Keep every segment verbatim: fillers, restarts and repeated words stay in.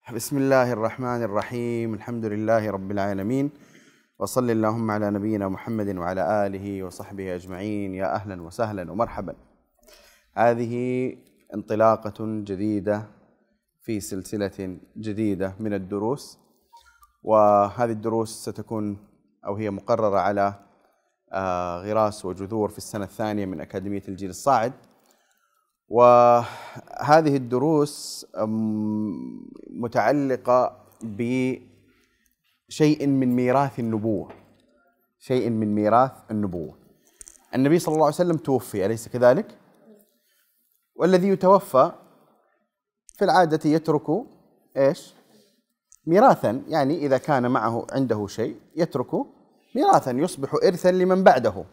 بسم الله الرحمن الرحيم. الحمد لله رب العالمين، وصل اللهم على نبينا محمد وعلى آله وصحبه أجمعين. يا أهلا وسهلا ومرحبا. هذه انطلاقة جديدة في سلسلة جديدة من الدروس، وهذه الدروس ستكون أو هي مقررة على غراس وجذور في السنة الثانية من أكاديمية الجيل الصاعد. وهذه الدروس متعلقة بشيء من ميراث النبوة، شيء من ميراث النبوة. النبي صلى الله عليه وسلم توفي، أليس كذلك؟ والذي يتوفى في العادة يترك إيش؟ ميراثا، يعني إذا كان معه عنده شيء يترك ميراثا يصبح إرثا لمن بعده.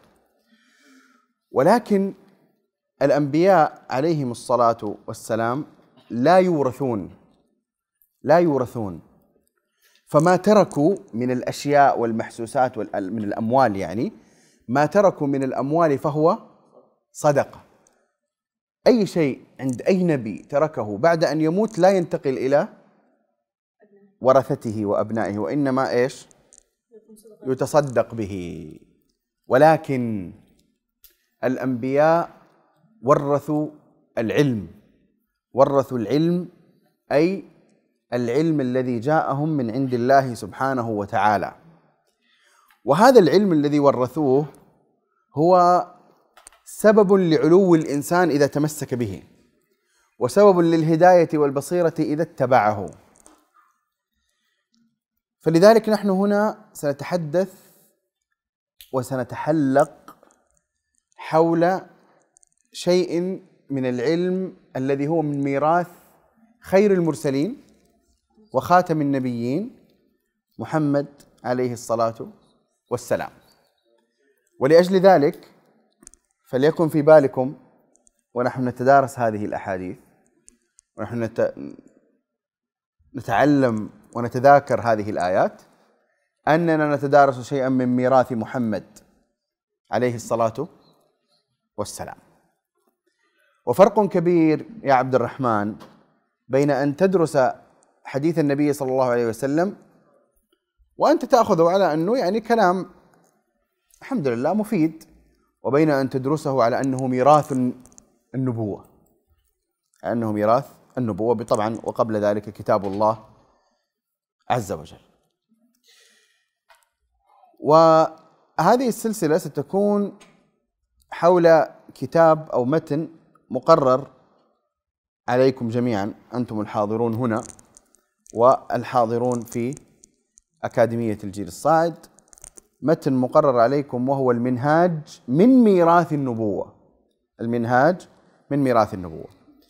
ولكن الأنبياء عليهم الصلاة والسلام لا يورثون لا يورثون فما تركوا من الأشياء والمحسوسات من الأموال، يعني ما تركوا من الأموال فهو صدقة. أي شيء عند أي نبي تركه بعد أن يموت لا ينتقل إلى ورثته وأبنائه، وإنما إيش؟ يتصدق به. ولكن الأنبياء ورثوا العلم، ورثوا العلم أي العلم الذي جاءهم من عند الله سبحانه وتعالى. وهذا العلم الذي ورثوه هو سبب لعلو الإنسان إذا تمسك به، وسبب للهداية والبصيرة إذا اتبعه. فلذلك نحن هنا سنتحدث وسنتحلق حول شيء من العلم الذي هو من ميراث خير المرسلين وخاتم النبيين محمد عليه الصلاة والسلام. ولأجل ذلك فليكن في بالكم ونحن نتدارس هذه الأحاديث ونحن نتعلم ونتذاكر هذه الآيات أننا نتدارس شيئا من ميراث محمد عليه الصلاة والسلام. وفرق كبير يا عبد الرحمن بين أن تدرس حديث النبي صلى الله عليه وسلم وأنت تأخذه على أنه يعني كلام الحمد لله مفيد، وبين أن تدرسه على أنه ميراث النبوة، أنه ميراث النبوة طبعا، وقبل ذلك كتاب الله عز وجل. وهذه السلسلة ستكون حول كتاب أو متن مقرر عليكم جميعا، أنتم الحاضرون هنا والحاضرون في أكاديمية الجيل الصاعد، متن مقرر عليكم وهو المنهاج من ميراث النبوة، المنهاج من ميراث النبوة.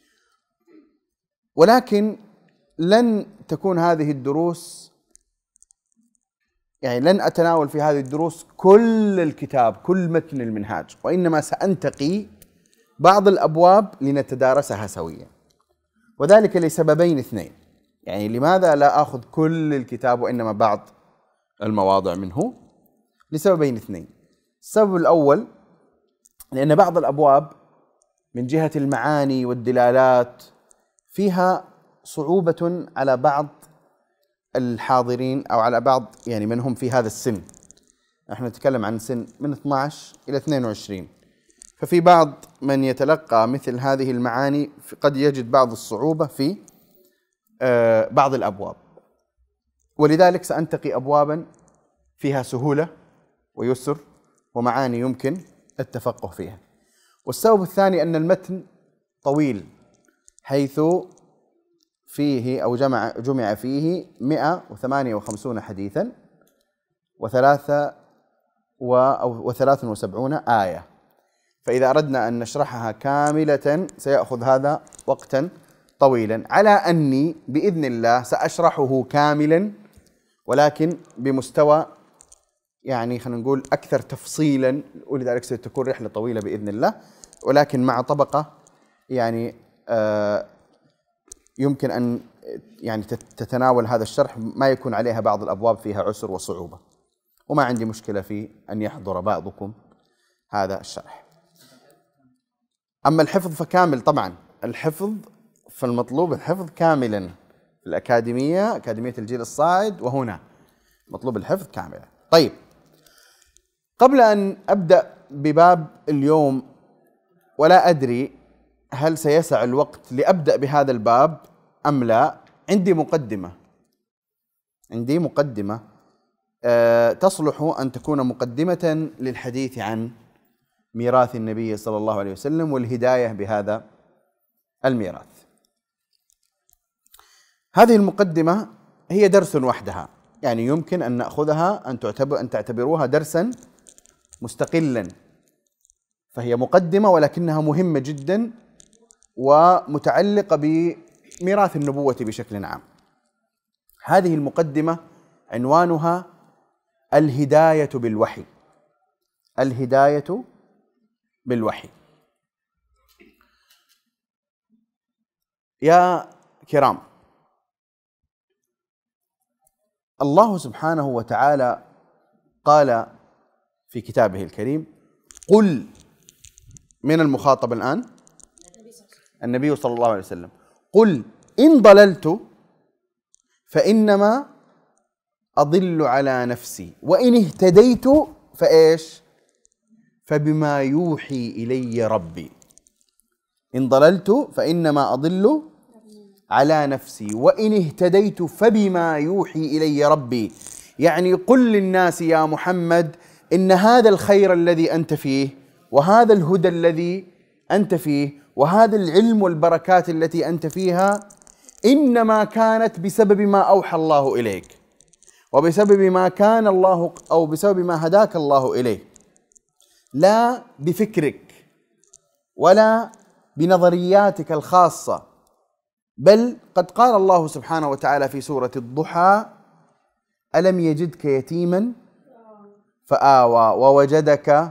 ولكن لن تكون هذه الدروس، يعني لن أتناول في هذه الدروس كل الكتاب كل متن المنهاج، وإنما سأنتقي بعض الأبواب لنتدارسها سويا، وذلك لسببين اثنين. يعني لماذا لا أخذ كل الكتاب وإنما بعض المواضع منه؟ لسببين اثنين. السبب الأول لأن بعض الأبواب من جهة المعاني والدلالات فيها صعوبة على بعض الحاضرين أو على بعض يعني من هم في هذا السن. نحن نتكلم عن سن من اثني عشر إلى اثنين وعشرين، ففي بعض من يتلقى مثل هذه المعاني قد يجد بعض الصعوبة في بعض الأبواب، ولذلك سأنتقي أبوابا فيها سهولة ويسر ومعاني يمكن التفقه فيها. والسبب الثاني أن المتن طويل، حيث فيه أو جمع جمع فيه مئة وثمانية وخمسين حديثا وثلاثة وثلاث وسبعون آية، فإذا أردنا أن نشرحها كاملة سيأخذ هذا وقتا طويلا، على أني بإذن الله سأشرحه كاملا ولكن بمستوى يعني خلينا نقول أكثر تفصيلا، ولذلك ستكون رحلة طويلة بإذن الله، ولكن مع طبقة يعني آه يمكن أن يعني تتناول هذا الشرح ما يكون عليها بعض الأبواب فيها عسر وصعوبة، وما عندي مشكلة في أن يحضر بعضكم هذا الشرح. أما الحفظ فكامل، طبعا الحفظ فالمطلوب الحفظ كاملا، في الأكاديمية، أكاديمية الجيل الصاعد، وهنا مطلوب الحفظ كاملا. طيب، قبل أن أبدأ بباب اليوم، ولا أدري هل سيسع الوقت لأبدأ بهذا الباب أم لا، عندي مقدمة عندي مقدمة أه تصلح أن تكون مقدمة للحديث عن ميراث النبي صلى الله عليه وسلم والهداية بهذا الميراث. هذه المقدمة هي درس وحدها، يعني يمكن أن نأخذها أن تعتبر أن تعتبروها درسا مستقلا، فهي مقدمة ولكنها مهمة جدا ومتعلقة بميراث النبوة بشكل عام. هذه المقدمة عنوانها الهداية بالوحي. الهداية بالوحي. يا كرام، الله سبحانه وتعالى قال في كتابه الكريم: قل، من المخاطب الآن؟ النبي صلى الله عليه وسلم. قل إن ضللت فإنما أضل على نفسي وإن اهتديت فإيش؟ فبما يوحي إلي ربي. إن ضللت فإنما أضل على نفسي وإن اهتديت فبما يوحي إلي ربي. يعني قل للناس يا محمد إن هذا الخير الذي أنت فيه، وهذا الهدى الذي أنت فيه، وهذا العلم والبركات التي أنت فيها، إنما كانت بسبب ما أوحى الله إليك، وبسبب ما كان الله أو بسبب ما هداك الله إليه، لا بفكرك ولا بنظرياتك الخاصة، بل قد قال الله سبحانه وتعالى في سورة الضحى: ألم يجدك يتيما فآوى ووجدك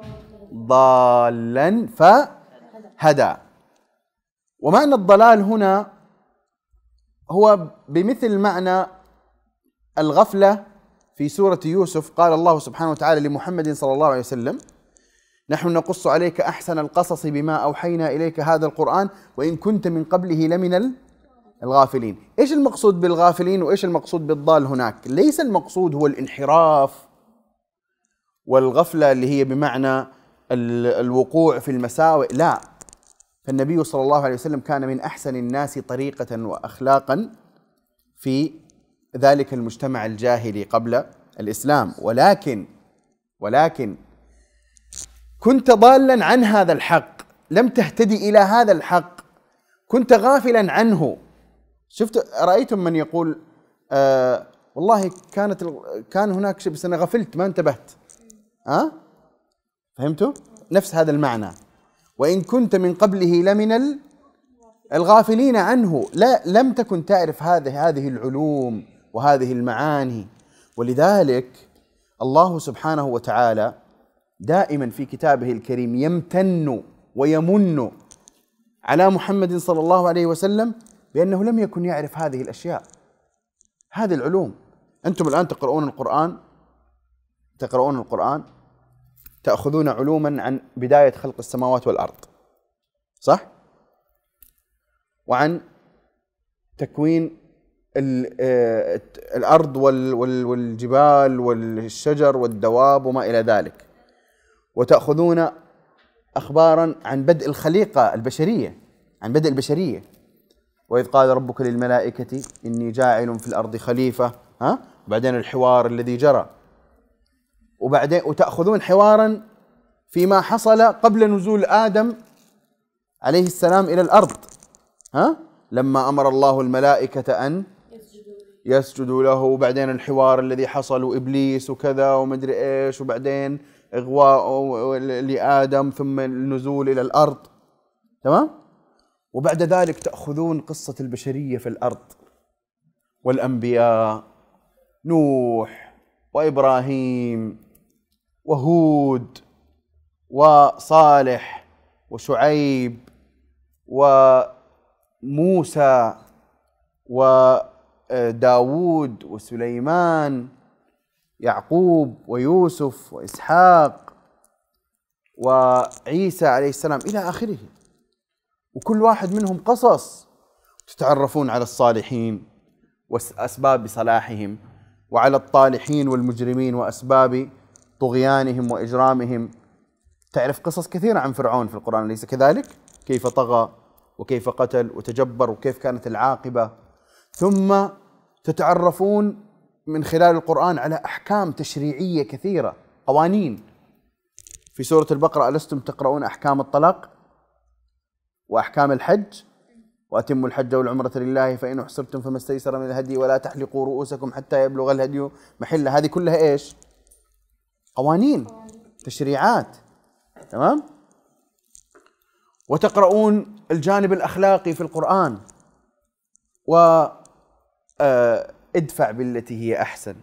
ضالا فهدى. ومعنى الضلال هنا هو بمثل معنى الغفلة في سورة يوسف. قال الله سبحانه وتعالى لمحمد صلى الله عليه وسلم: نحن نقص عليك أحسن القصص بما أوحينا إليك هذا القرآن وإن كنت من قبله لمن الغافلين. إيش المقصود بالغافلين وإيش المقصود بالضال هناك؟ ليس المقصود هو الانحراف والغفلة اللي هي بمعنى الوقوع في المساوئ، لا. فالنبي صلى الله عليه وسلم كان من أحسن الناس طريقة وأخلاقا في ذلك المجتمع الجاهلي قبل الإسلام، ولكن ولكن كنت ضالا عن هذا الحق، لم تهتدي إلى هذا الحق، كنت غافلا عنه. شفت رأيتم من يقول آه والله كانت كان هناك شيء بس أنا غفلت ما انتبهت. أه؟ فهمتوا؟ نفس هذا المعنى. وإن كنت من قبله لمن الغافلين عنه، لا لم تكن تعرف هذه هذه العلوم وهذه المعاني. ولذلك الله سبحانه وتعالى دائما في كتابه الكريم يمتن ويمن على محمد صلى الله عليه وسلم بأنه لم يكن يعرف هذه الأشياء، هذه العلوم. أنتم الآن تقرؤون القرآن تقرؤون القرآن تأخذون علوما عن بداية خلق السماوات والأرض، صح؟ وعن تكوين الأرض والجبال والشجر والدواب وما إلى ذلك، وتأخذون أخبارا عن بدء الخليقة البشرية، عن بدء البشرية. وإذ قال ربك للملائكة إني جاعل في الأرض خليفة، ها؟ وبعدين الحوار الذي جرى، وبعدين وتأخذون حوارا فيما حصل قبل نزول آدم عليه السلام إلى الأرض، ها؟ لما أمر الله الملائكة أن يسجدوا له، وبعدين الحوار الذي حصل وإبليس وكذا ومدري إيش، وبعدين إغواء لآدم ثم النزول إلى الأرض، تمام؟ وبعد ذلك تأخذون قصة البشرية في الأرض والأنبياء، نوح وإبراهيم وهود وصالح وشعيب وموسى وداود وسليمان، يعقوب ويوسف وإسحاق وعيسى عليه السلام إلى آخره. وكل واحد منهم قصص، تتعرفون على الصالحين وأسباب صلاحهم، وعلى الطالحين والمجرمين وأسباب طغيانهم وإجرامهم. تعرف قصص كثيرة عن فرعون في القرآن، أليس كذلك؟ كيف طغى وكيف قتل وتجبر وكيف كانت العاقبة. ثم تتعرفون من خلال القرآن على أحكام تشريعية كثيرة، قوانين. في سورة البقرة: ألستم تقرؤون أحكام الطلاق وأحكام الحج وأتموا الحج والعمرة لله فإن أحصرتم فما استيسر من الهدي ولا تحلقوا رؤوسكم حتى يبلغ الهدي محله. هذه كلها إيش؟ قوانين، تشريعات. تمام؟ وتقرؤون الجانب الأخلاقي في القرآن، وادفع بالتي هي أحسن،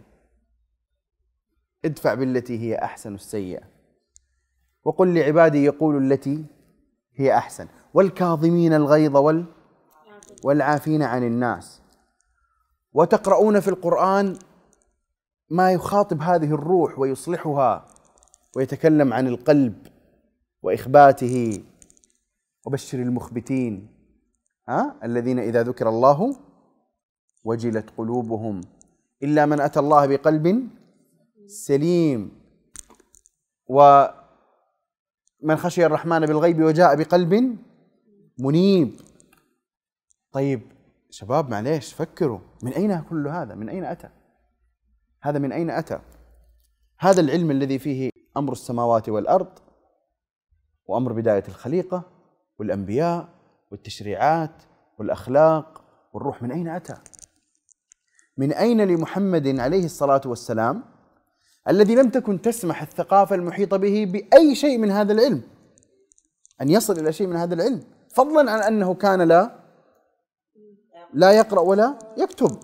ادفع بالتي هي أحسن السيئة، وقل لعبادي يقولوا التي هي أحسن، والكاظمين الغيظ وال والعافين عن الناس. وتقرؤون في القرآن ما يخاطب هذه الروح ويصلحها، ويتكلم عن القلب وإخباته. وبشر المخبتين، ها الذين إذا ذكر الله وجلت قلوبهم إلا من أتى الله بقلب سليم، ومن خشي الرحمن بالغيب وجاء بقلب منيب. طيب شباب معليش فكروا، من أين كل هذا؟ من أين أتى؟ هذا من أين أتى؟ هذا العلم الذي فيه أمر السماوات والأرض وأمر بداية الخليقة والأنبياء والتشريعات والأخلاق والروح، من أين أتى؟ من أين لمحمد عليه الصلاة والسلام الذي لم تكن تسمح الثقافة المحيطة به بأي شيء من هذا العلم أن يصل إلى شيء من هذا العلم، فضلا عن أنه كان لا لا يقرأ ولا يكتب.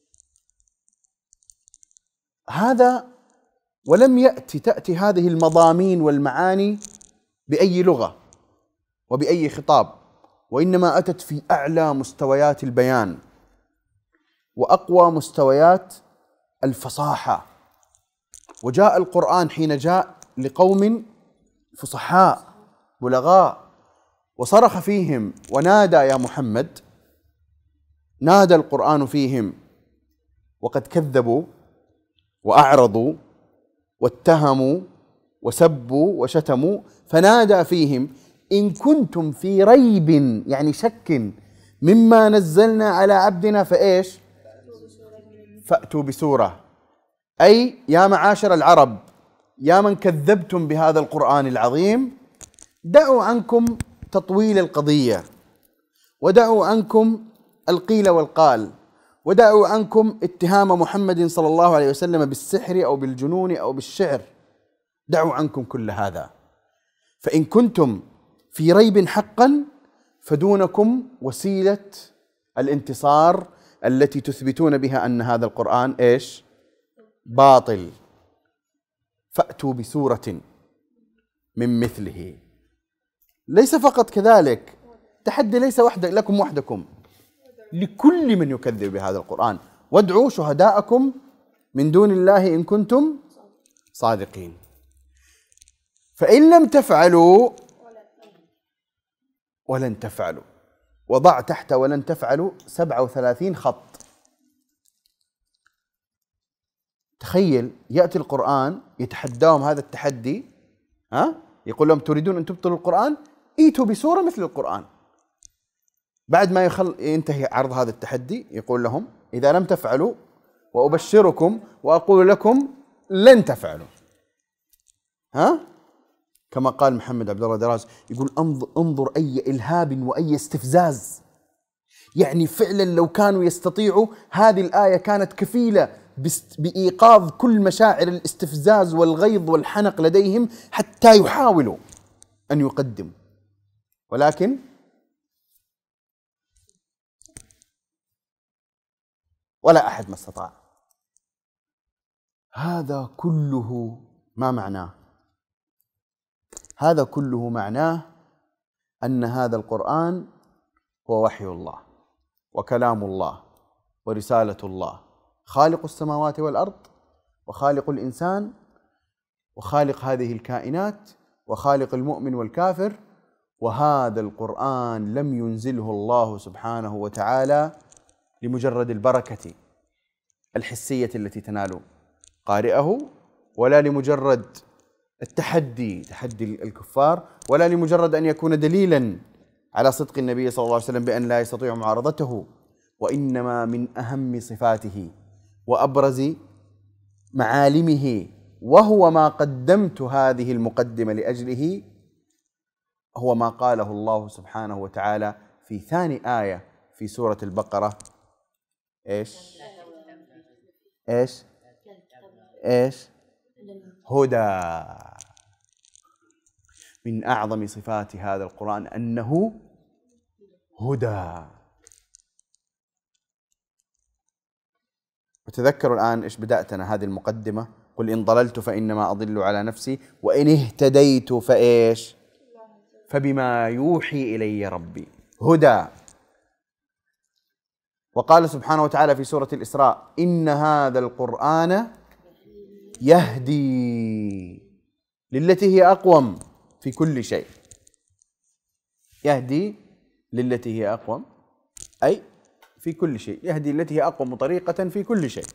هذا ولم يأتي تأتي هذه المضامين والمعاني بأي لغة وبأي خطاب، وإنما أتت في أعلى مستويات البيان وأقوى مستويات الفصاحة. وجاء القرآن حين جاء لقوم فصحاء بلغاء، وصرخ فيهم ونادى يا محمد، نادى القرآن فيهم وقد كذبوا وأعرضوا واتهموا وسبوا وشتموا، فنادى فيهم إن كنتم في ريب، يعني شك، مما نزلنا على عبدنا فإيش؟ فأتوا بسورة، أي يا معاشر العرب، يا من كذبتم بهذا القرآن العظيم، دعوا عنكم تطويل القضية، ودعوا عنكم القيل والقال، ودعوا عنكم اتهام محمد صلى الله عليه وسلم بالسحر أو بالجنون أو بالشعر، دعوا عنكم كل هذا. فإن كنتم في ريب حقا فدونكم وسيلة الانتصار التي تثبتون بها أن هذا القرآن إيش؟ باطل. فأتوا بسورة من مثله. ليس فقط كذلك، تحدي ليس وحدك لكم وحدكم، لكل من يكذب بهذا القرآن، وادعوا شهداءكم من دون الله إن كنتم صادقين. فإن لم تفعلوا ولن تفعلوا، وضع تحت ولن تفعلوا سبعة وثلاثين خط. تخيل يأتي القرآن يتحداهم هذا التحدي، ها؟ يقول لهم تريدون أن تبطلوا القرآن؟ ائتوا بسورة مثل القرآن. بعد ما يخل ينتهي عرض هذا التحدي يقول لهم إذا لم تفعلوا وأبشركم وأقول لكم لن تفعلوا. ها؟ كما قال محمد عبد الله دراز، يقول انظر, انظر أي إلهاب وأي استفزاز. يعني فعلا لو كانوا يستطيعوا، هذه الآية كانت كفيلة بإيقاظ كل مشاعر الاستفزاز والغيظ والحنق لديهم حتى يحاولوا أن يقدموا، ولكن ولا أحد ما استطاع. هذا كله ما معناه؟ هذا كله معناه أن هذا القرآن هو وحي الله وكلام الله ورسالة الله، خالق السماوات والأرض وخالق الإنسان وخالق هذه الكائنات وخالق المؤمن والكافر. وهذا القرآن لم ينزله الله سبحانه وتعالى لمجرد البركة الحسية التي تنال قارئه، ولا لمجرد التحدي، تحدي الكفار، ولا لمجرد أن يكون دليلا على صدق النبي صلى الله عليه وسلم بأن لا يستطيع معارضته، وإنما من أهم صفاته وأبرز معالمه، وهو ما قدمت هذه المقدمة لأجله، هو ما قاله الله سبحانه وتعالى في ثاني آية في سورة البقرة. إيش؟ إيش؟ إيش؟ هدى. من أعظم صفات هذا القرآن أنه هدى. وتذكروا الآن إيش بدأتنا هذه المقدمة: قل إن ضللت فإنما أضل على نفسي وإن اهتديت فإيش؟ فبما يوحي إلي ربي. هدى. وقال سبحانه وتعالى في سورة الإسراء: إن هذا القرآن يهدي للتي هي أقوم في كل شيء. يهدي للتي هي أقوم، أي في كل شيء، يهدي التي هي أقوم طريقة في كل شيء.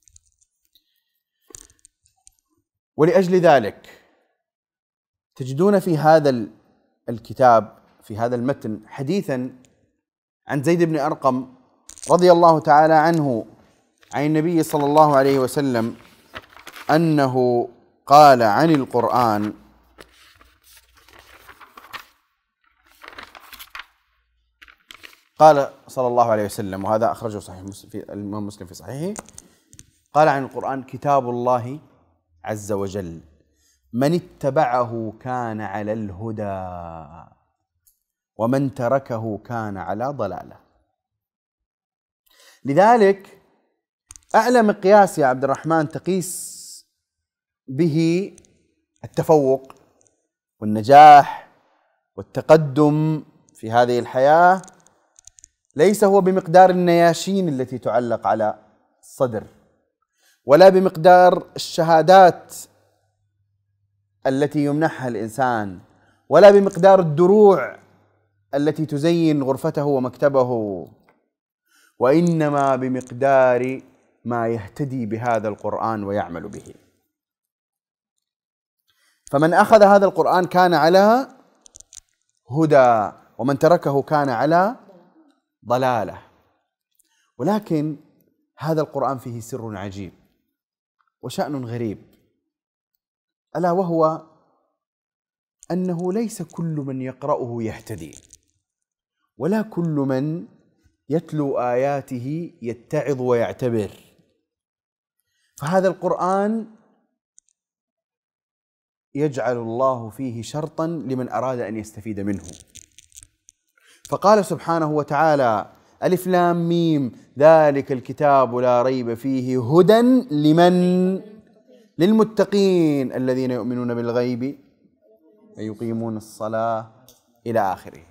ولأجل ذلك تجدون في هذا الكتاب، في هذا المتن، حديثا عن زيد بن أرقم رضي الله تعالى عنه عن النبي صلى الله عليه وسلم أنه قال عن القرآن: قال صلى الله عليه وسلم، وهذا أخرجه صحيح مسلم في الإمام مسلم في صحيحه، قال عن القرآن: كتاب الله عز وجل من اتبعه كان على الهدى ومن تركه كان على ضلالة. لذلك أعلى مقياس يا عبد الرحمن تقيس به التفوق والنجاح والتقدم في هذه الحياة ليس هو بمقدار النياشين التي تعلق على الصدر، ولا بمقدار الشهادات التي يمنحها الإنسان، ولا بمقدار الدروع التي تزين غرفته ومكتبه، وإنما بمقدار ما يهتدي بهذا القرآن ويعمل به. فمن أخذ هذا القرآن كان على هدى ومن تركه كان على ضلالة. ولكن هذا القرآن فيه سر عجيب وشأن غريب، ألا وهو أنه ليس كل من يقرأه يهتدي، ولا كل من يتلو آياته يتعظ ويعتبر. فهذا القرآن يجعل الله فيه شرطا لمن أراد أن يستفيد منه. فقال سبحانه وتعالى: ألف لام ميم ذلك الكتاب لا ريب فيه هدى لمن؟ للمتقين الذين يؤمنون بالغيب ويقيمون الصلاة إلى آخره.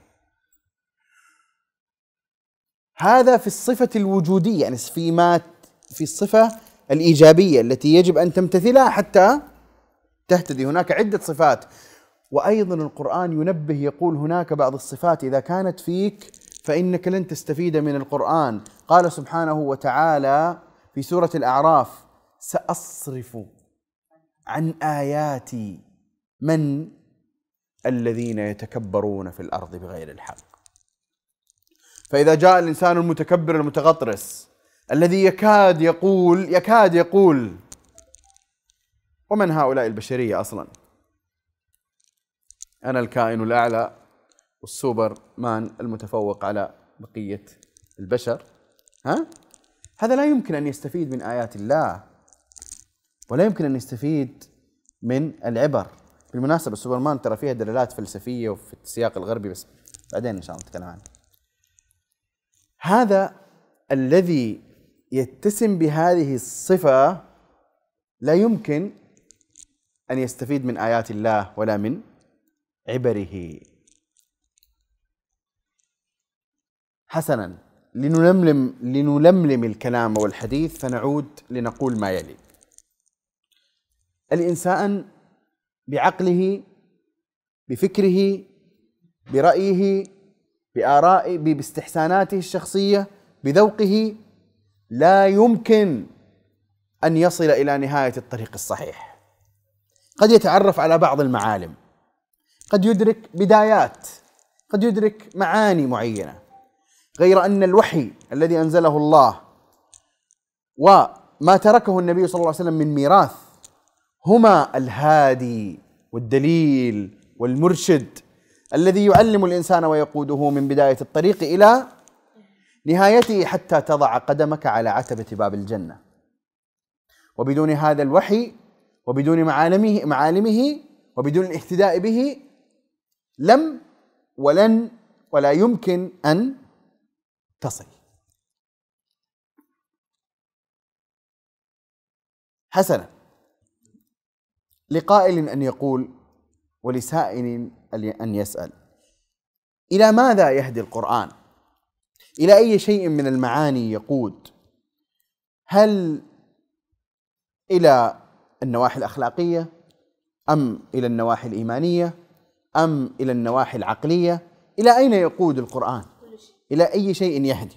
هذا في الصفة الوجودية، يعني في ما في الصفة الإيجابية التي يجب أن تمتثلها حتى تهتدي. هناك عدة صفات، وأيضا القرآن ينبه يقول هناك بعض الصفات إذا كانت فيك فإنك لن تستفيد من القرآن. قال سبحانه وتعالى في سورة الأعراف: سأصرف عن آياتي من الذين يتكبرون في الأرض بغير الحق. فإذا جاء الإنسان المتكبر المتغطرس الذي يكاد يقول يكاد يقول ومن هؤلاء البشرية أصلا؟ أنا الكائن الأعلى والسوبر مان المتفوق على بقية البشر، ها؟ هذا لا يمكن أن يستفيد من آيات الله، ولا يمكن أن يستفيد من العبر. بالمناسبة السوبرمان ترى فيها دلالات فلسفية وفي السياق الغربي، بس بعدين إن شاء الله نتكلم عنه. هذا الذي يتسم بهذه الصفة لا يمكن أن يستفيد من آيات الله ولا من عبره. حسنا، لنلملم لنلملم الكلام والحديث فنعود لنقول ما يلي. الإنسان بعقله، بفكره، برأيه، بآرائه، باستحساناته الشخصية، بذوقه، لا يمكن أن يصل إلى نهاية الطريق الصحيح، قد يتعرف على بعض المعالم، قد يدرك بدايات، قد يدرك معاني معينة، غير أن الوحي الذي أنزله الله وما تركه النبي صلى الله عليه وسلم من ميراث هما الهادي والدليل والمرشد الذي يعلم الإنسان ويقوده من بداية الطريق إلى نهايته حتى تضع قدمك على عتبة باب الجنة. وبدون هذا الوحي وبدون معالمه معالمه وبدون الاهتداء به لم ولن ولا يمكن أن تصل. حسنا، لقائل أن يقول ولسائل أن يسأل: إلى ماذا يهدي القرآن؟ إلى أي شيء من المعاني يقود؟ هل إلى النواحي الأخلاقية، أم إلى النواحي الإيمانية، أم إلى النواحي العقلية؟ إلى أين يقود القرآن؟ إلى أي شيء يهدي؟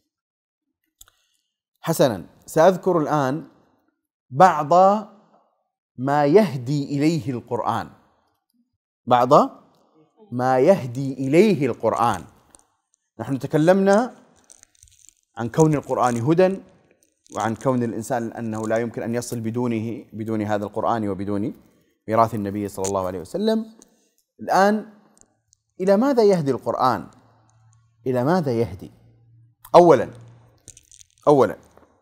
حسنا، سأذكر الآن بعض ما يهدي إليه القرآن، بعض ما يهدي إليه القرآن. نحن تكلمنا عن كون القرآن هدى، وعن كون الإنسان أنه لا يمكن أن يصل بدونه بدون هذا القرآن وبدون ميراث النبي صلى الله عليه وسلم. الآن إلى ماذا يهدي القرآن؟ إلى ماذا يهدي؟ أولا أولا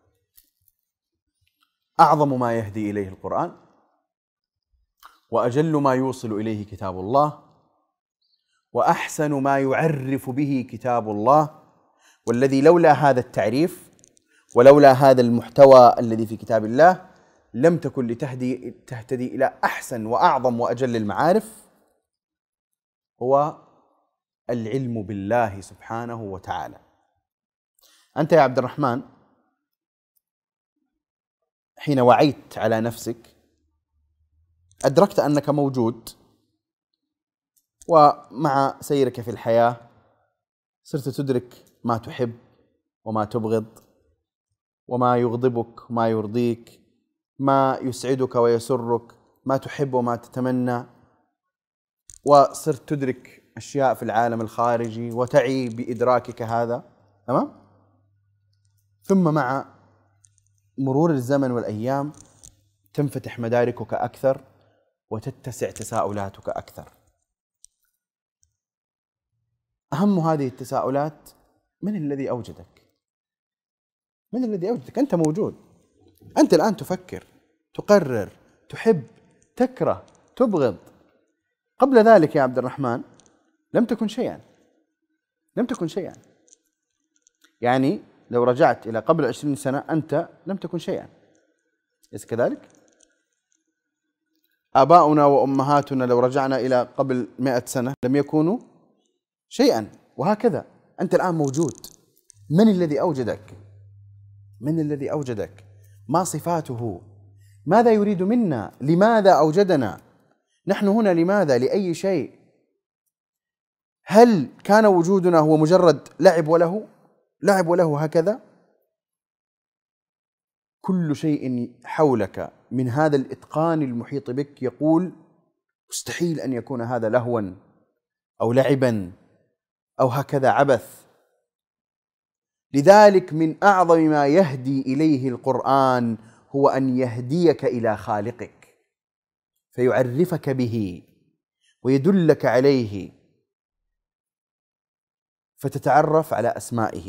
أعظم ما يهدي إليه القرآن وأجل ما يوصل إليه كتاب الله، وأحسن ما يعرف به كتاب الله، والذي لولا هذا التعريف ولولا هذا المحتوى الذي في كتاب الله لم تكن لتهدي تهتدي إلى أحسن وأعظم وأجل المعارف، هو العلم بالله سبحانه وتعالى. أنت يا عبد الرحمن حين وعيت على نفسك أدركت أنك موجود، ومع سيرك في الحياة صرت تدرك ما تحب وما تبغض، وما يغضبك وما يرضيك، ما يسعدك ويسرك، ما تحب وما تتمنى، وصرت تدرك أشياء في العالم الخارجي وتعي بإدراكك هذا، تمام؟ ثم مع مرور الزمن والأيام تنفتح مداركك أكثر وتتسع تساؤلاتك أكثر. أهم هذه التساؤلات: من الذي أوجدك؟ من الذي أوجدك؟ أنت موجود، أنت الآن تفكر، تقرر، تحب، تكره، تبغض. قبل ذلك يا عبد الرحمن لم تكن شيئا، لم تكن شيئا. يعني لو رجعت إلى قبل عشرين سنة أنت لم تكن شيئا، أليس كذلك؟ آباؤنا وأمهاتنا لو رجعنا إلى قبل مئة سنة لم يكونوا شيئا، وهكذا. أنت الآن موجود. من الذي أوجدك؟ من الذي أوجدك؟ ما صفاته؟ ماذا يريد منا؟ لماذا أوجدنا؟ نحن هنا لماذا؟ لأي شيء؟ هل كان وجودنا هو مجرد لعب وله؟ لعب وله هكذا؟ كل شيء حولك من هذا الإتقان المحيط بك يقول مستحيل أن يكون هذا لهوا أو لعبا أو هكذا عبث. لذلك من أعظم ما يهدي إليه القرآن هو أن يهديك إلى خالقك، فيعرفك به ويدلك عليه، فتتعرف على أسمائه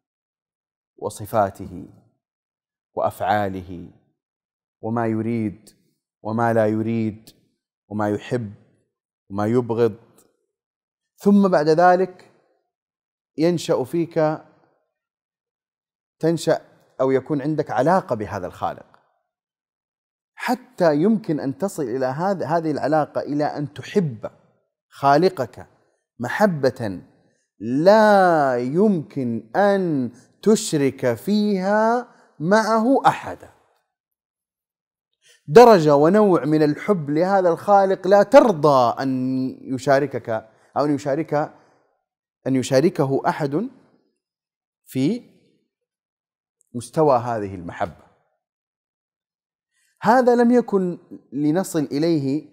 وصفاته وأفعاله وما يريد وما لا يريد وما يحب وما يبغض. ثم بعد ذلك ينشأ فيك تنشأ أو يكون عندك علاقة بهذا الخالق، حتى يمكن أن تصل إلى هذه العلاقة إلى أن تحب خالقك محبة لا يمكن أن تشرك فيها معه أحدا. درجة ونوع من الحب لهذا الخالق لا ترضى أن يشاركك أو أن يشارك أن يشاركه أحد في مستوى هذه المحبة. هذا لم يكن لنصل إليه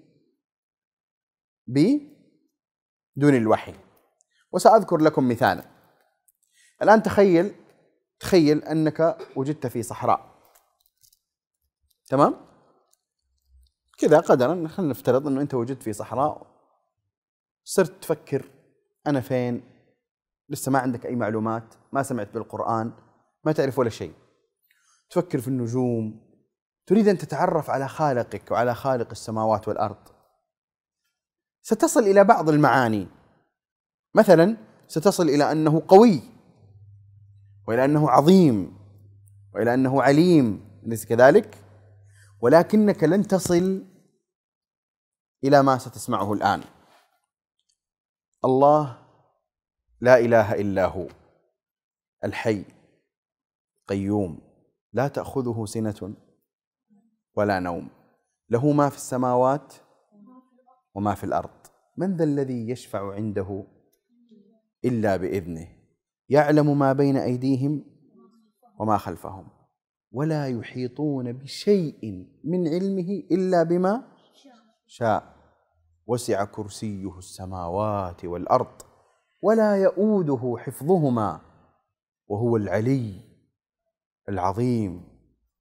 بدون الوحي. وسأذكر لكم مثالا. الآن تخيل تخيل أنك وجدت في صحراء، تمام؟ كذا قدرا، خلينا نفترض أنه أنت وجدت في صحراء، صرت تفكر أنا فين، لسه ما عندك أي معلومات، ما سمعت بالقرآن، ما تعرف ولا شيء، تفكر في النجوم، تريد أن تتعرف على خالقك وعلى خالق السماوات والأرض. ستصل إلى بعض المعاني، مثلا ستصل إلى أنه قوي، وإلى أنه عظيم، وإلى أنه عليم، أليس كذلك؟ ولكنك لن تصل إلى ما ستسمعه الآن. الله لا إله إلا هو الحي قيوم لا تأخذه سنة ولا نوم، له ما في السماوات وما في الأرض، من ذا الذي يشفع عنده إلا بإذنه، يعلم ما بين أيديهم وما خلفهم، ولا يحيطون بشيء من علمه إلا بما شاء، وسع كرسيه السماوات والأرض ولا يؤوده حفظهما وهو العلي العظيم.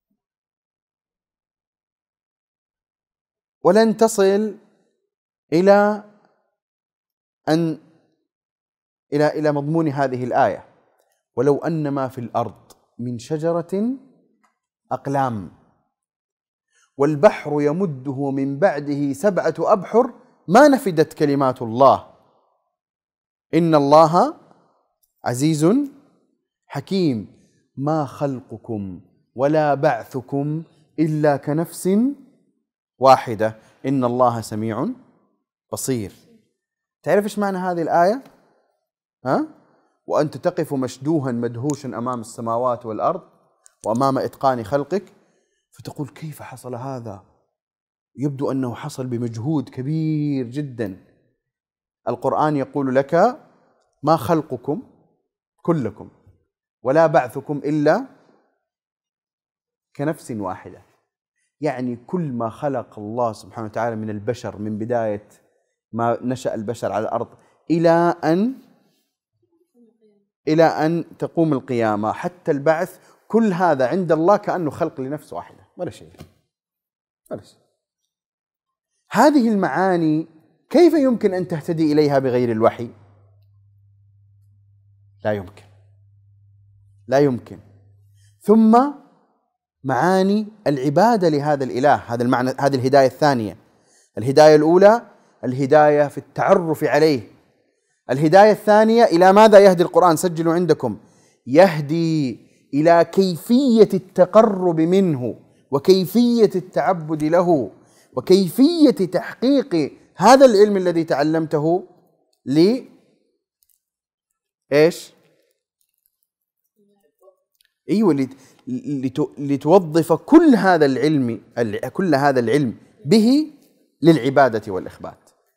ولن تصل إلى أن إلى إلى مضمون هذه الآية، ولو أن ما في الأرض من شجرة أقلام والبحر يمده من بعده سبعة أبحر ما نفدت كلمات الله إن الله عزيز حكيم. ما خلقكم ولا بعثكم إلا كنفس واحدة إن الله سميع بصير. تعرف إيش معنى هذه الآية؟ ها؟ وأنت تقف مشدوها مدهوشا أمام السماوات والأرض وأمام إتقان خلقك، فتقول كيف حصل هذا؟ يبدو أنه حصل بمجهود كبير جدا. القرآن يقول لك ما خلقكم كلكم ولا بعثكم إلا كنفس واحدة، يعني كل ما خلق الله سبحانه وتعالى من البشر من بداية ما نشأ البشر على الأرض إلى أن إلى أن تقوم القيامة حتى البعث، كل هذا عند الله كأنه خلق لنفس واحدة، ولا شيء ولا شيء. هذه المعاني كيف يمكن أن تهتدي إليها بغير الوحي؟ لا يمكن، لا يمكن. ثم معاني العبادة لهذا الإله، هذا المعنى، هذه الهداية الثانية. الهداية الأولى الهداية في التعرف عليه، الهداية الثانية إلى ماذا يهدي القرآن؟ سجلوا عندكم، يهدي إلى كيفية التقرب منه وكيفية التعبد له وكيفية تحقيق هذا العلم الذي تعلمته ل إيش؟ أيوة، لتوظف كل هذا العلم كل هذا العلم به للعبادة والإخبات.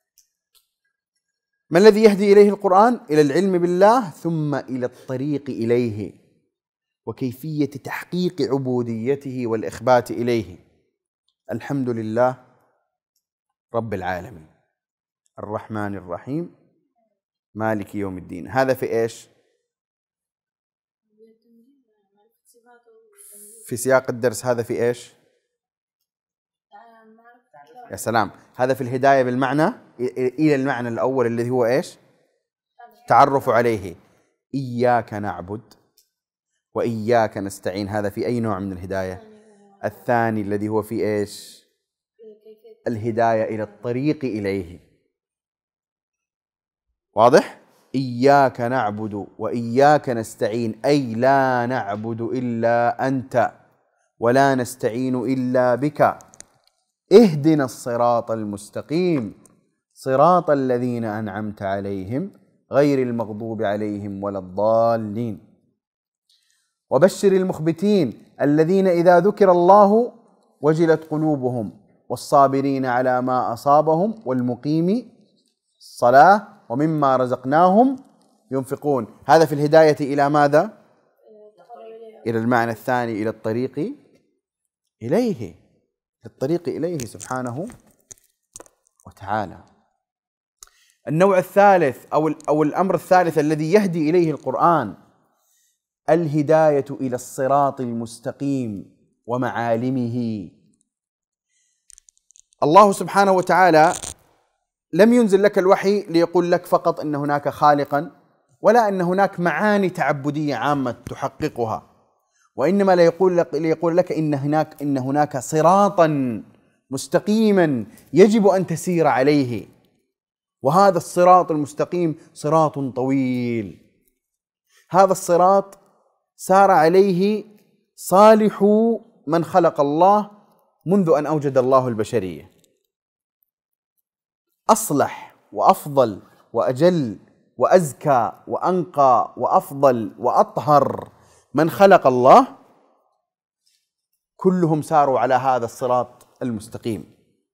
ما الذي يهدي إليه القرآن؟ إلى العلم بالله، ثم إلى الطريق إليه وكيفية تحقيق عبوديته والإخبات إليه. الحمد لله رب العالمين الرحمن الرحيم مالك يوم الدين. هذا في إيش؟ في سياق الدرس. هذا في إيش؟ يا سلام، هذا في الهداية بالمعنى إلى المعنى الأول الذي هو إيش؟ تعرف عليه. إياك نعبد وإياك نستعين، هذا في أي نوع من الهداية؟ الثاني الذي هو في إيش؟ الهداية إلى الطريق إليه. واضح؟ إياك نعبد وإياك نستعين، أي لا نعبد إلا أنت ولا نستعين إلا بك. اهدنا الصراط المستقيم صراط الذين أنعمت عليهم غير المغضوب عليهم ولا الضالين. وبشر المخبتين الذين إذا ذكر الله وجلت قلوبهم والصابرين على ما أصابهم والمقيم الصلاة ومما رزقناهم ينفقون. هذا في الهداية إلى ماذا؟ إلى المعنى الثاني، إلى الطريق إليه. للطريق إليه سبحانه وتعالى. النوع الثالث أو أو الأمر الثالث الذي يهدي إليه القرآن الهداية إلى الصراط المستقيم ومعالمه. الله سبحانه وتعالى لم ينزل لك الوحي ليقول لك فقط إن هناك خالقا، ولا أن هناك معاني تعبدية عامة تحققها، وإنما ليقول لك ليقول لك إن هناك إن هناك صراطا مستقيما يجب أن تسير عليه، وهذا الصراط المستقيم صراط طويل. هذا الصراط سار عليه صالح من خلق الله منذ أن أوجد الله البشرية. أصلح وأفضل وأجل وأزكى وأنقى وأفضل وأطهر من خلق الله كلهم ساروا على هذا الصراط المستقيم.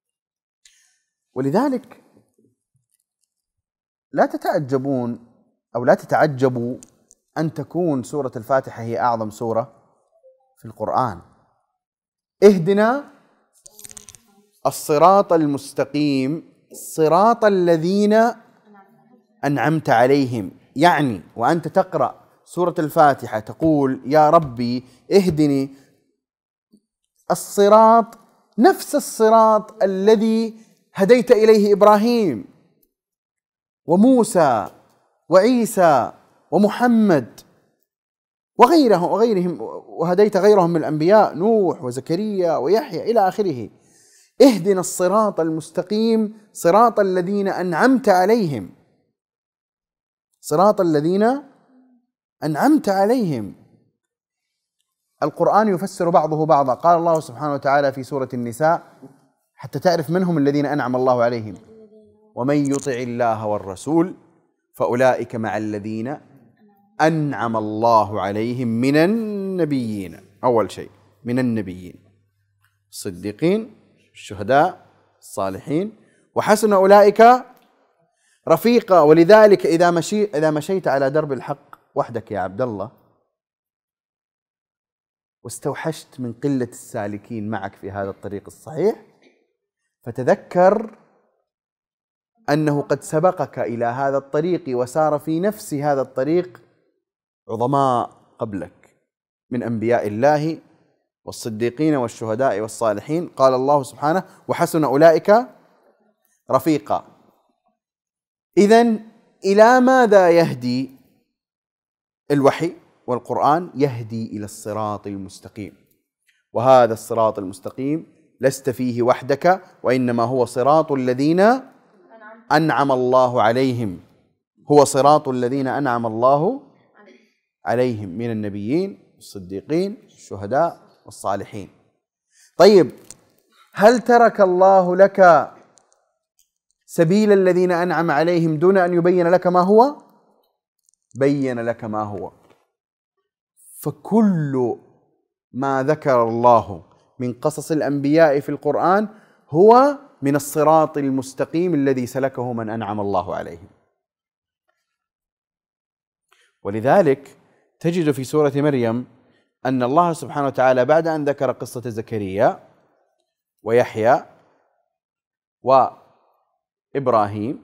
ولذلك لا تتعجبون أو لا تتعجبوا أن تكون سورة الفاتحة هي أعظم سورة في القرآن. اهدنا الصراط المستقيم صراط الذين أنعمت عليهم، يعني وأنت تقرأ سورة الفاتحة تقول يا ربي اهدني الصراط، نفس الصراط الذي هديت إليه إبراهيم وموسى وعيسى ومحمد وغيرهم وغيرهم وهديت غيرهم من الأنبياء نوح وزكريا ويحيى إلى آخره. اهدنا الصراط المستقيم صراط الذين أنعمت عليهم، صراط الذين أنعمت عليهم. القرآن يفسر بعضه بعضا. قال الله سبحانه وتعالى في سورة النساء حتى تعرف من هم الذين أنعم الله عليهم: ومن يطع الله والرسول فأولئك مع الذين أنعم الله عليهم من النبيين. أول شيء من النبيين، الصديقين، الشهداء، الصالحين، وحسن أولئك رفيقا. ولذلك إذا مشي إذا مشيت على درب الحق وحدك يا عبد الله واستوحشت من قلة السالكين معك في هذا الطريق الصحيح، فتذكر أنه قد سبقك إلى هذا الطريق وسار في نفس هذا الطريق عظماء قبلك من أنبياء الله والصديقين والشهداء والصالحين. قال الله سبحانه: وحسن أولئك رفيقا. إذن إلى ماذا يهدي الوحي والقرآن؟ يهدي إلى الصراط المستقيم، وهذا الصراط المستقيم لست فيه وحدك، وإنما هو صراط الذين أنعم الله عليهم، هو صراط الذين أنعم الله عليهم من النبيين الصديقين الشهداء والصالحين. طيب، هل ترك الله لك سبيل الذين أنعم عليهم دون أن يبين لك ما هو؟ بين لك ما هو. فكل ما ذكر الله من قصص الأنبياء في القرآن هو من الصراط المستقيم الذي سلكه من أنعم الله عليهم. ولذلك تجد في سورة مريم أن الله سبحانه وتعالى بعد أن ذكر قصة زكريا ويحيى وإبراهيم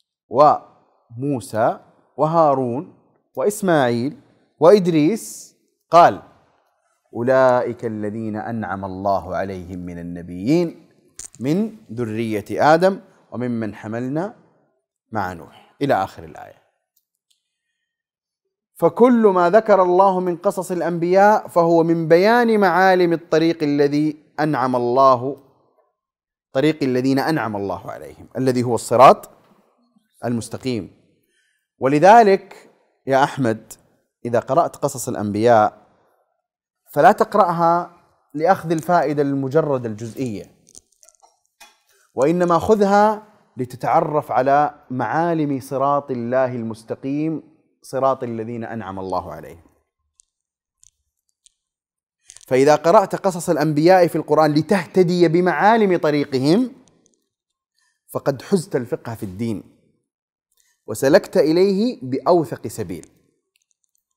وموسى وهارون وإسماعيل وإدريس قال: أولئك الذين أنعم الله عليهم من النبيين من ذرية آدم وممن حملنا مع نوح إلى آخر الآية. فكل ما ذكر الله من قصص الأنبياء فهو من بيان معالم الطريق الذي أنعم الله طريق الذين أنعم الله عليهم، الذي هو الصراط المستقيم. ولذلك يا أحمد إذا قرأت قصص الأنبياء فلا تقرأها لأخذ الفائدة المجردة الجزئية، وإنما خذها لتتعرف على معالم صراط الله المستقيم، صراط الذين أنعم الله عليهم. فإذا قرأت قصص الأنبياء في القرآن لتهتدي بمعالم طريقهم فقد حزت الفقه في الدين وسلكت إليه بأوثق سبيل.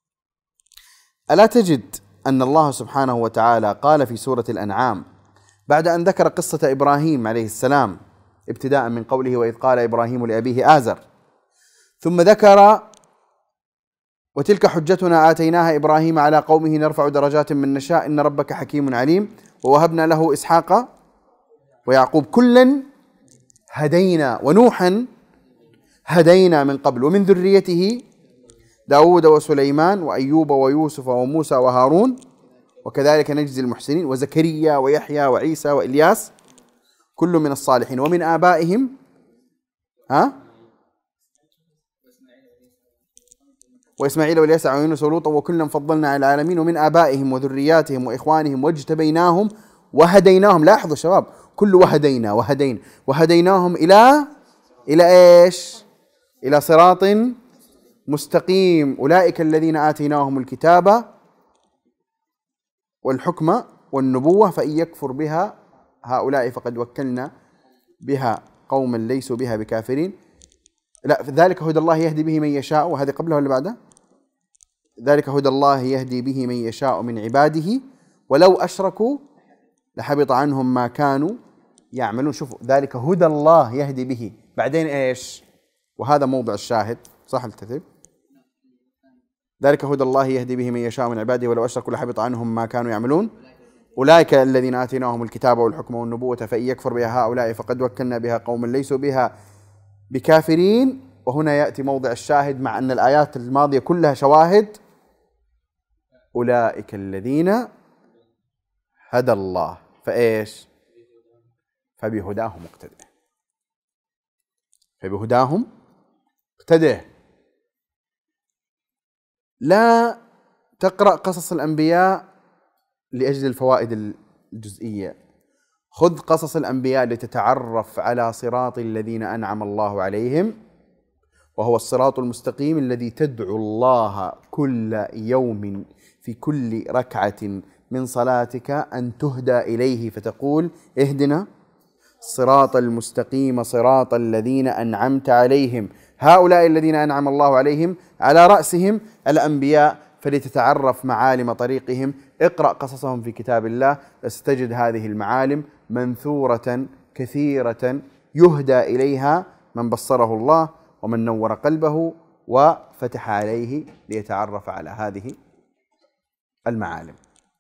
ألا تجد أن الله سبحانه وتعالى قال في سورة الأنعام بعد أن ذكر قصة إبراهيم عليه السلام ابتداء من قوله وإذ قال إبراهيم لأبيه آزر، ثم ذكر وتلك حجتنا آتيناها إبراهيم على قومه نرفع درجات من نشاء إن ربك حكيم عليم، ووهبنا له إسحاق ويعقوب كلا هدينا ونوحا هدينا من قبل ومن ذريته داود وسليمان وأيوب ويوسف وموسى وهارون وكذلك نجزي المحسنين وزكريا ويحيى وعيسى وإلياس كل من الصالحين ومن آبائهم ها وإسماعيل واليسع ويونس ولوطا وكلا فضلنا على العالمين ومن آبائهم وذرياتهم وإخوانهم واجتبيناهم وهديناهم. لاحظوا شباب، كل وهدينا وهدينا وهديناهم إلى إلى إيش؟ إلى صراط مستقيم. أولئك الذين آتيناهم الكتاب والحكم والنبوة فإن يكفر بها هؤلاء فقد وكلنا بها قوما ليسوا بها بكافرين. لا، ذلك هدى الله يهدي به من يشاء، وهذه قبله ولا بعده؟ ذلك هدى الله يهدي به من يشاء من عباده ولو أشركوا لحبط عنهم ما كانوا يعملون. شوفوا، ذلك هدى الله يهدي به، بعدين إيش؟ وهذا موضع الشاهد، صح التثيب؟ ذلك هدى الله يهدي به من يشاء من عباده ولو أشركوا لحبط عنهم ما كانوا يعملون. أولئك الذين آتيناهم الكتاب والحكم والنبوة فإن يكفر بها هؤلاء فقد وكلنا بها قوما ليسوا بها بكافرين. وهنا يأتي موضع الشاهد، مع أن الآيات الماضية كلها شواهد. أولئك الذين هدى الله فإيش؟ فبهداهم اقتدى، فبهداهم اقتدى. لا تقرأ قصص الأنبياء لأجل الفوائد الجزئية، خذ قصص الأنبياء لتتعرف على صراط الذين أنعم الله عليهم، وهو الصراط المستقيم الذي تدعو الله كل يوم في كل ركعة من صلاتك أن تهدى إليه، فتقول اهدنا الصراط المستقيم صراط الذين أنعمت عليهم. هؤلاء الذين أنعم الله عليهم على رأسهم الأنبياء، فلتتعرف معالم طريقهم اقرأ قصصهم في كتاب الله، استجد هذه المعالم منثورة كثيرة يهدى إليها من بصره الله ومن نور قلبه وفتح عليه ليتعرف على هذه المعالم.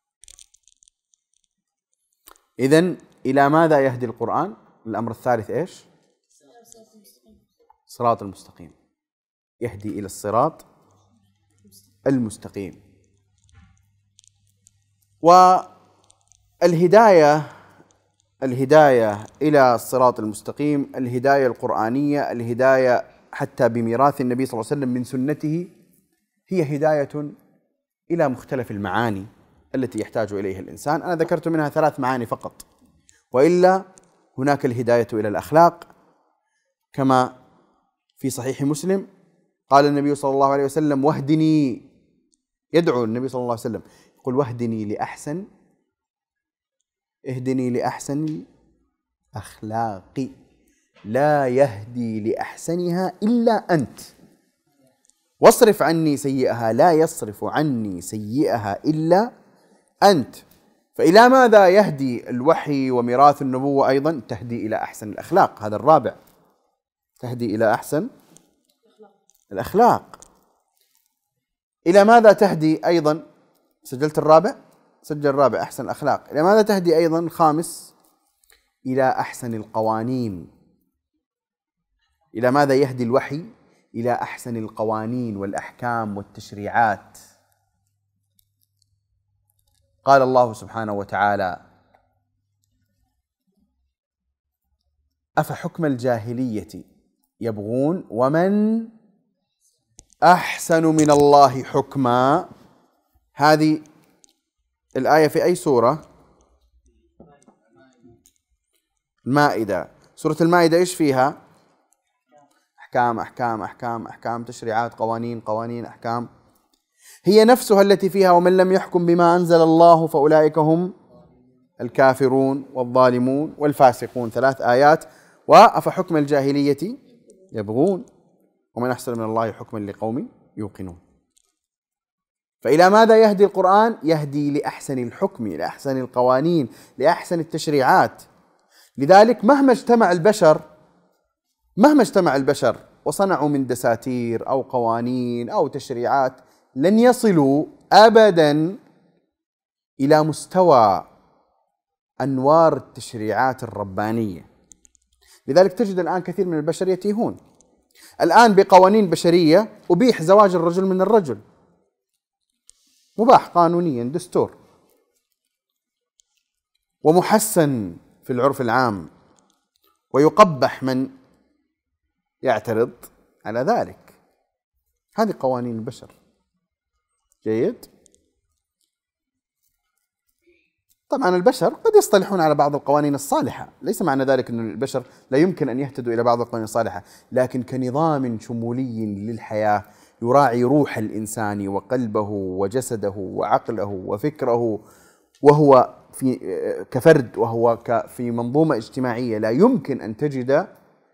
إذن إلى ماذا يهدي القرآن؟ الأمر الثالث إيش؟ صراط المستقيم، يهدي إلى الصراط المستقيم. والهداية الهداية إلى الصراط المستقيم، الهداية القرآنية، الهداية حتى بميراث النبي صلى الله عليه وسلم من سنته، هي هداية إلى مختلف المعاني التي يحتاج إليها الإنسان. أنا ذكرت منها ثلاث معاني فقط، وإلا هناك الهداية إلى الأخلاق، كما في صحيح مسلم قال النبي صلى الله عليه وسلم واهدني، يدعو النبي صلى الله عليه وسلم يقول واهدني لأحسن اهدني لأحسن الأخلاق لا يهدي لأحسنها إلا أنت، واصرف عني سيئها لا يصرف عني سيئها إلا أنت. فإلى ماذا يهدي الوحي وميراث النبوة؟ أيضا تهدي إلى أحسن الأخلاق، هذا الرابع، تهدي إلى أحسن الأخلاق. إلى ماذا تهدي أيضا؟ سجلت الرابع؟ سجل الرابع أحسن الأخلاق. إلى ماذا تهدي أيضا؟ الخامس إلى أحسن القوانين. إلى ماذا يهدي الوحي؟ إلى أحسن القوانين والأحكام والتشريعات. قال الله سبحانه وتعالى أفحكم الجاهلية يبغون ومن أحسن من الله حكما. هذه الآية في أي سورة؟ المائدة. سورة المائدة إيش فيها؟ أحكام أحكام أحكام أحكام، تشريعات، قوانين قوانين أحكام. هي نفسها التي فيها ومن لم يحكم بما أنزل الله فأولئك هم الكافرون والظالمون والفاسقون، ثلاث آيات. وأفحكم الجاهلية يبغون ومن أحسن من الله حكما لقوم يوقنون. فإلى ماذا يهدي القرآن؟ يهدي لأحسن الحكم، لأحسن القوانين، لأحسن التشريعات. لذلك مهما اجتمع البشر مهما اجتمع البشر وصنعوا من دساتير أو قوانين أو تشريعات، لن يصلوا أبدا إلى مستوى أنوار التشريعات الربانية. لذلك تجد الآن كثير من البشر يتيهون. الآن بقوانين بشرية أبيح زواج الرجل من الرجل، مباح قانونيا، دستور، ومحسن في العرف العام، ويقبح من يعترض على ذلك. هذه قوانين البشر. جيد. طبعا البشر قد يصطلحون على بعض القوانين الصالحة، ليس معنى ذلك أن البشر لا يمكن أن يهتدوا إلى بعض القوانين الصالحة، لكن كنظام شمولي للحياة يراعي روح الإنسان وقلبه وجسده وعقله وفكره، وهو في كفرد، وهو في منظومة اجتماعية، لا يمكن أن تجد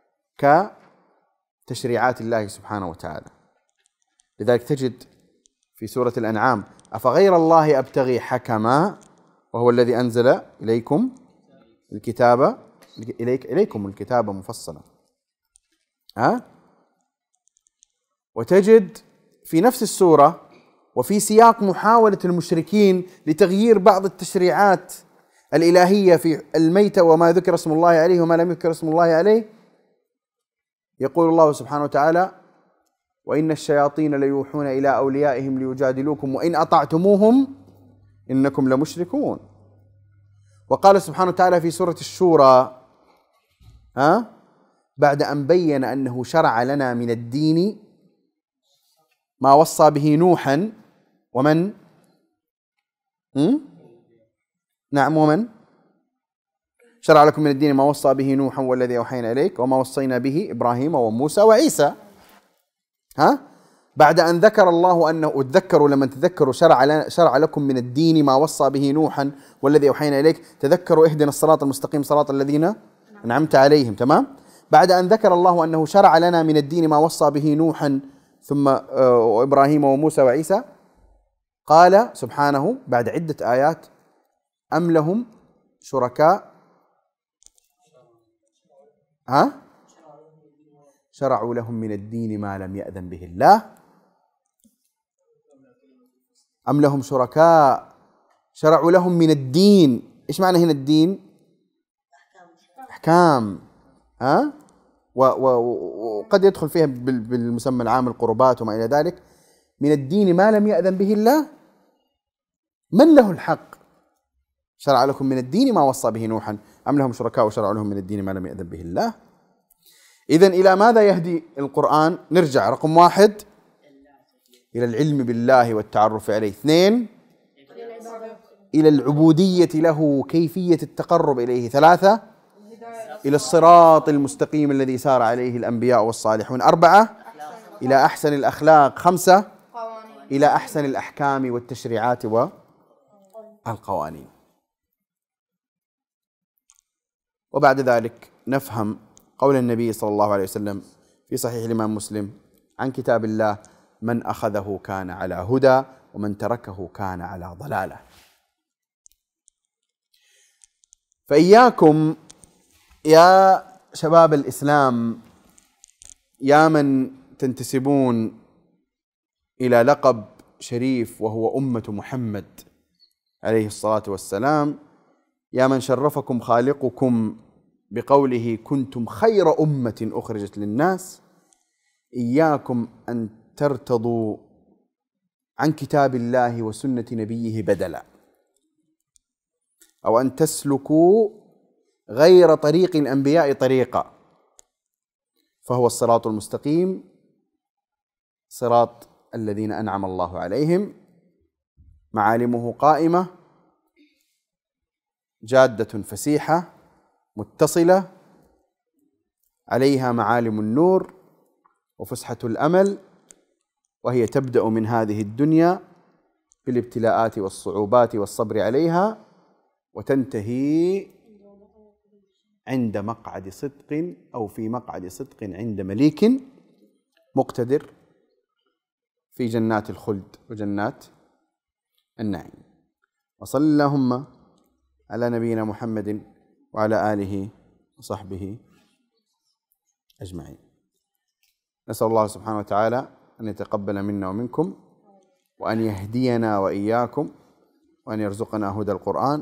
كتشريعات الله سبحانه وتعالى. لذلك تجد في سورة الأنعام: أفغير الله أبتغي حكما وهو الذي أنزل إليكم الكتاب إليك إليكم الكتاب مفصلا. ها؟ وتجد في نفس السورة وفي سياق محاولة المشركين لتغيير بعض التشريعات الإلهية في الميتة وما ذكر اسم الله عليه وما لم يذكر اسم الله عليه، يقول الله سبحانه وتعالى: وإن الشياطين ليوحون إلى أوليائهم ليجادلوكم وإن أطعتموهم إنكم لمشركون. وقال سبحانه وتعالى في سورة الشورى: ها؟ بعد أن بين أنه شرع لنا من الدين ما وصى به نوحا ومن م? نعم ومن شرع لكم من الدين ما وصى به نوحا والذي أوحينا إليك وما وصينا به إبراهيم وموسى وعيسى. ها؟ بعد أن ذكر الله أنه تذكروا لما تذكروا شرع, لنا شرع لكم من الدين ما وصى به نوحا والذي أوحينا إليك، تذكروا اهدنا الصراط المستقيم صراط الذين أنعمت عليهم. تمام. بعد أن ذكر الله أنه شرع لنا من الدين ما وصى به نوحا ثم إبراهيم وموسى وعيسى، قال سبحانه بعد عدة آيات: أم لهم شركاء ها شرعوا لهم من الدين ما لم يأذن به الله أم لهم شركاء شرعوا لهم من الدين. إيش معنى هنا الدين؟ أحكام. ها؟ وقد يدخل فيها بالمسمى العام القربات وما إلى ذلك. من الدين ما لم يأذن به الله، من له الحق؟ شرع لكم من الدين ما وصى به نوحا أم لهم شركاء وشرعوا لهم من الدين ما لم يأذن به الله. إذن إلى ماذا يهدي القرآن؟ نرجع: رقم واحد إلى العلم بالله والتعرف عليه. اثنين إلى العبودية له، كيفية التقرب إليه. ثلاثة إلى الصراط المستقيم الذي سار عليه الأنبياء والصالحون. أربعة إلى أحسن الأخلاق. خمسة إلى أحسن الأحكام والتشريعات والقوانين. وبعد ذلك نفهم قول النبي صلى الله عليه وسلم في صحيح الإمام مسلم عن كتاب الله: من أخذه كان على هدى ومن تركه كان على ضلالة. فإياكم يا شباب الإسلام، يا من تنتسبون إلى لقب شريف وهو أمة محمد عليه الصلاة والسلام، يا من شرفكم خالقكم بقوله: كنتم خير أمة أخرجت للناس، إياكم أن ترتضوا عن كتاب الله وسنة نبيه بدلا، أو أن تسلكوا غير طريق الأنبياء طريقا، فهو الصراط المستقيم، صراط الذين أنعم الله عليهم، معالمه قائمة، جادة فسيحة متصلة، عليها معالم النور وفسحة الأمل، وهي تبدأ من هذه الدنيا بالابتلاءات والصعوبات والصبر عليها، وتنتهي عند مقعد صدق أو في مقعد صدق عند مليك مقتدر في جنات الخلد وجنات النعيم. وصل اللهم على نبينا محمد وعلى آله وصحبه أجمعين. نسأل الله سبحانه وتعالى أن يتقبل منا ومنكم، وأن يهدينا وإياكم، وأن يرزقنا هدى القرآن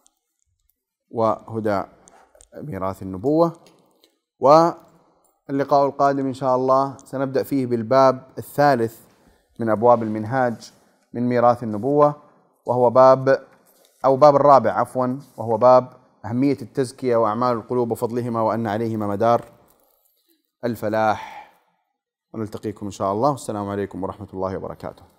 وهدى ميراث النبوة. واللقاء القادم إن شاء الله سنبدأ فيه بالباب الثالث من أبواب المنهاج من ميراث النبوة، وهو باب أو باب الرابع عفوا، وهو باب أهمية التزكية وأعمال القلوب وفضلهما، وأن عليهما مدار الفلاح. ونلتقيكم إن شاء الله، والسلام عليكم ورحمة الله وبركاته.